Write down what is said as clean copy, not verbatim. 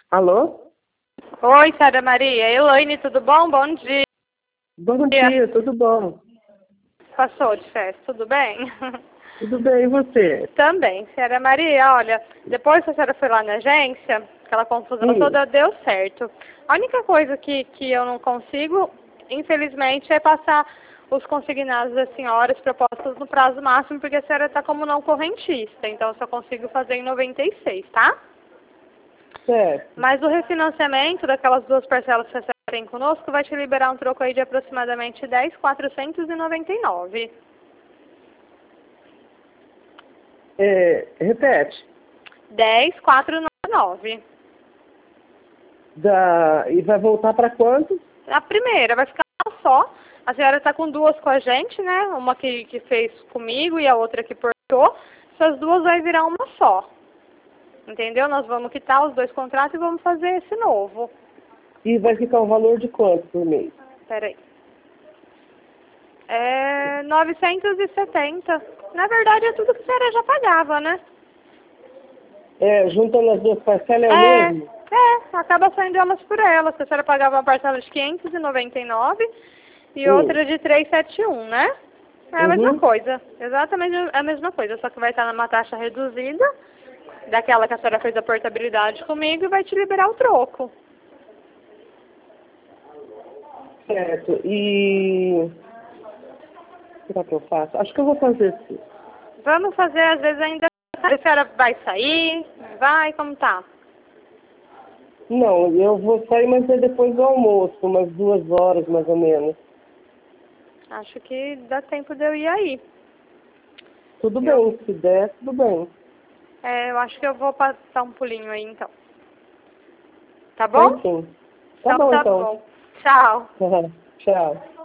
Alô? Oi, Sara Maria. Elaine, tudo bom? Bom dia. Bom dia, tudo bom? Passou de festa, tudo bem? Tudo bem, e você? Também. Sara Maria, olha, depois que a senhora foi lá na agência, aquela confusão toda deu certo. A única coisa que eu não consigo, infelizmente, é passar os consignados das senhoras propostas no prazo máximo, porque a senhora está como não correntista, então eu só consigo fazer em 96, tá? Certo. Mas o refinanciamento daquelas duas parcelas que a senhora tem conosco vai te liberar um troco aí de aproximadamente 10.499. Repete. 10.499. E vai voltar para quanto? A primeira vai ficar uma só. A senhora está com duas com a gente, né? Uma que fez comigo e a outra que portou. Essas duas vai virar uma só. Entendeu? Nós vamos quitar os dois contratos e vamos fazer esse novo. E vai ficar o valor de quanto por mês? Peraí. É 970. Na verdade é tudo que a senhora já pagava, né? Juntando as duas parcelas é o mesmo? Acaba saindo elas por elas. A senhora pagava uma parcela de 599 e outra de 371, né? É a mesma coisa. Exatamente a mesma coisa, só que vai estar numa taxa reduzida, daquela que a senhora fez a portabilidade comigo, e vai te liberar o troco. Certo. E será que eu faço? Acho que eu vou fazer sim. Vamos fazer, às vezes ainda. A senhora vai sair? Vai? Como tá? Não, eu vou sair, mas é depois do almoço, umas 2 horas mais ou menos. Acho que dá tempo de eu ir aí. Tudo bem, se der, tudo bem. Eu acho que eu vou passar um pulinho aí, então. Tá bom? Certinho. Tá bom, então. Tchau. Tchau.